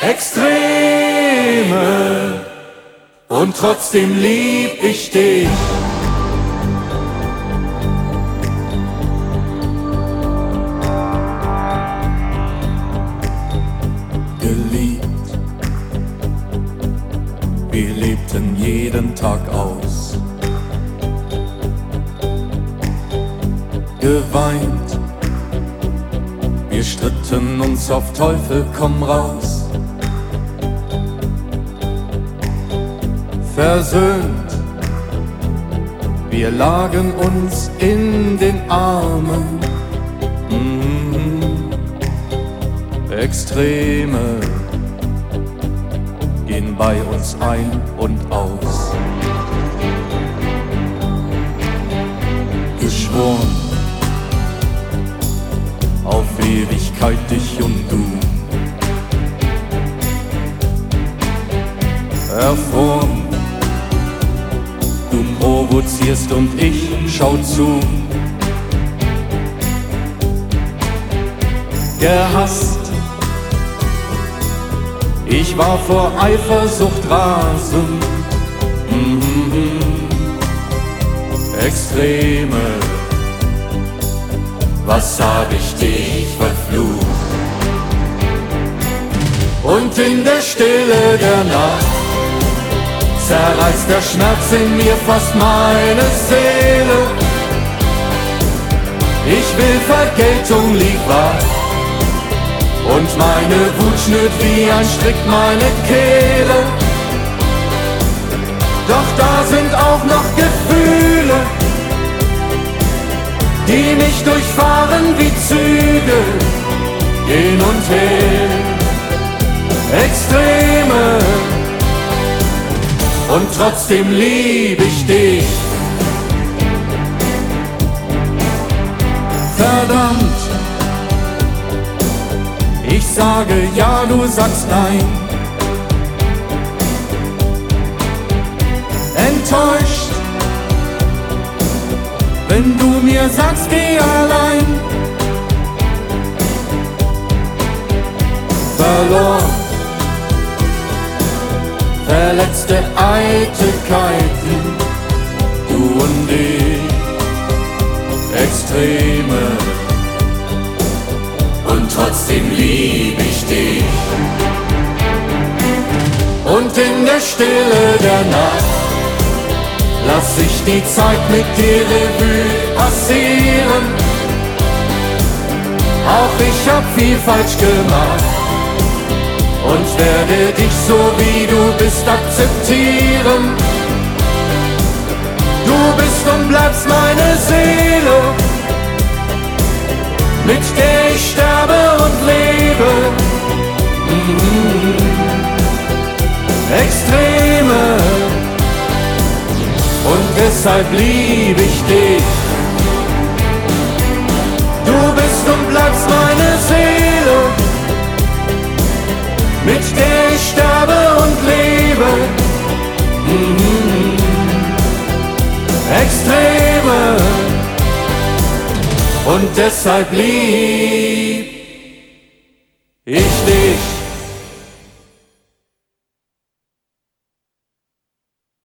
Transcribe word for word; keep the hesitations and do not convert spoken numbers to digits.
Extreme, und trotzdem lieb ich dich. Geliebt, wir lebten jeden Tag aus. Geweint, wir stritten uns auf Teufel komm raus. Versöhnt, wir lagen uns in den Armen. Mhm. Extreme gehen bei uns ein und aus. Geschworen, auf Ewigkeit dich und du. Erfroren, du provozierst und ich schau zu. Gehasst, ich war vor Eifersucht rasend. Mhm. Extreme, was hab ich dich verflucht? Und in der Stille der Nacht zerreißt der Schmerz in mir fast meine Seele. Ich will Vergeltung, lieg wach, und meine Wut schnürt wie ein Strick meine Kehle. Doch da sind auch noch Gefühle, die mich durchfahren wie Züge, hin und her. Extreme, und trotzdem lieb ich dich. Verdammt, ich sage ja, du sagst nein. Enttäuscht, wenn du mir sagst, geh allein. Verloren, verletzte Eitelkeiten, du und ich. Extreme, und trotzdem lieb ich dich. Und in der Stille der Nacht lass ich die Zeit mit dir Revue passieren. Auch ich hab viel falsch gemacht und werde dich so wie du bist akzeptieren. Du bist und bleibst meine Seele, mit der ich sterbe und lebe. Mhm. Extreme, und deshalb lieb ich dich. Du bist und bleibst meine Seele, mit der ich sterbe und lebe. Mhm. Extreme, und deshalb lieb ich dich.